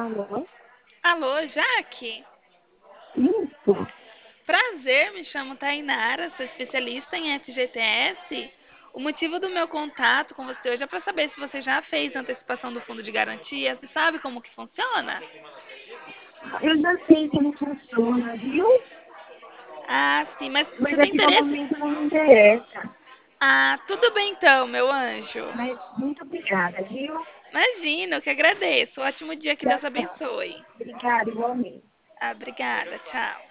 Alô? Alô, Jaque? Isso. Prazer, me chamo Tainara, sou especialista em FGTS. O motivo do meu contato com você hoje é para saber se você já fez a antecipação do fundo de garantia. Você sabe como que funciona? Eu já sei como funciona, viu? Ah, sim, mas você Mas tem aqui no interesse? momento não me interessa. Ah, tudo bem então, meu anjo. Mas muito obrigada, viu? Imagina, eu que agradeço. Ótimo dia, que Tchau, Deus tchau. abençoe. Obrigada, igualmente. Ah, obrigada, tchau.